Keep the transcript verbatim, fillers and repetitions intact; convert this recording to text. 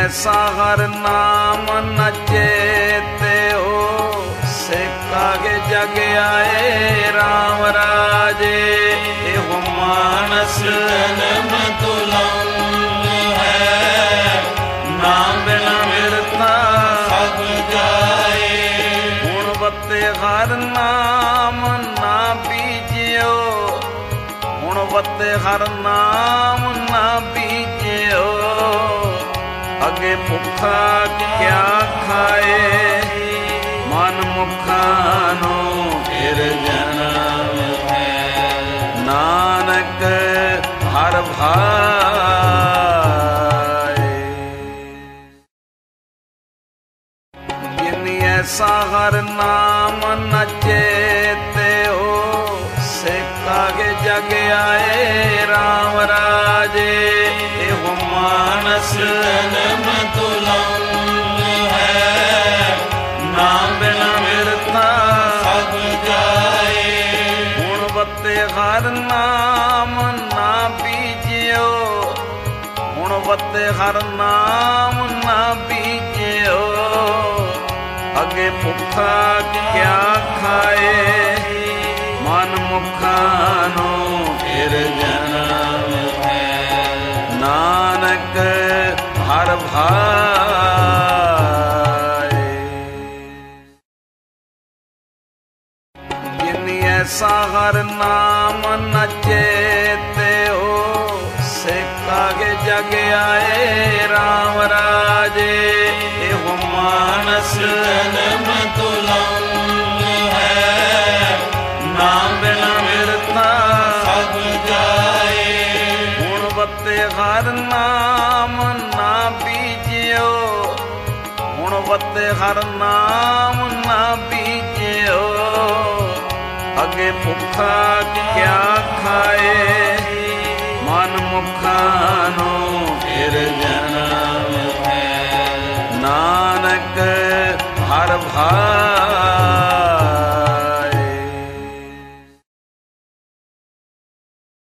ਐਸਾ ਹਰ ਨਾਮ ਨ ਚੇਤਿਓ, ਸਿਕਾਗੇ ਜਗ ਆਏ ਰਾਮ ਰਾਜੇ। ਇਹੋ ਮਾਨਸ ਜਨਮ ਤੁਲੰਗ ਹੈ, ਨਾਮ ਬਿਨਾ ਮਿਰਤਾ ਸਭ ਜਾਏ। ਹੁਣ ਵੱਤੇ ਹਰ ਨਾਮ ਨਾ ਬੀਜਿਓ, ਹੁਣ ਵੱਤੇ ਹਰ ਨਾਮ ਨਾ ਬੀਜਿਓ। ਅੱਗੇ ਭੁੱਖਾ ਕਿਆ ਖਾਏ, ਮਨ ਮੁਖਾਂ ਨੂੰ ਫਿਰ ਜਨਮ ਹੈ। ਨਾਨਕ ਹਰ ਭਾਏ, ਜਿਨ ਐਸਾ ਹਰ ਨਾਮ ਨ ਚੇਤਿਓ, ਸਿਕਾਗੇ ਜਗ ਆਏ ਰਾਮ ਰਾਜੇ। ਇਹੋ ਮਾਨਸ ਜਨਮ ਤੁਲੰਗ ਹੈ, ਨਾਮ ਬਿਨਾ ਮਿਰਤਾ ਸਭ ਜਾਏ। ਹੁਣ ਵੱਤੇ ਹਰ ਨਾਮ ਨਾ ਬੀਜਿਓ, ਹੁਣ ਵੱਤੇ ਹਰ ਨਾਮ ਨਾ ਬੀਜਿਓ। ਅੱਗੇ ਭੁੱਖਾ ਕਿਆ ਖਾਏ, ਮਨ ਮੁਖਾਂ ਨੂੰ ਫਿਰ ਜਨਮ ਹੈ। ਨਾਨਕ ਹਰ ਭਾਏ, ਜਿਨ ਐਸਾ ਹਰ ਨਾਮ ਨ ਚੇਤਿਓ, ਸਿਕਾਗੇ ਜਗ ਆਏ ਰਾਮ ਰਾਜੇ। ਇਹੋ ਮਾਨਸ ਜਨਮ ਤੁਲੰਗ ਹੈ, ਨਾਮ ਬਿਨਾ ਮਿਰਤਾ ਸਭ ਜਾਏ। ਹੁਣ ਵੱਤੇ ਹਰ ਨਾਮ ਨਾ ਬੀਜਿਓ, ਹੁਣ ਵੱਤੇ ਹਰ ਨਾਮ ਨਾ ਬੀਜਿਓ। ਅੱਗੇ ਭੁੱਖਾ ਕਿਆ ਖਾਏ, ਮਨ ਮੁਖਾਂ ਨੂੰ ਫਿਰ ਜਨਮ ਹੈ। ਨਾਨਕ ਹਰ ਭਾਏ,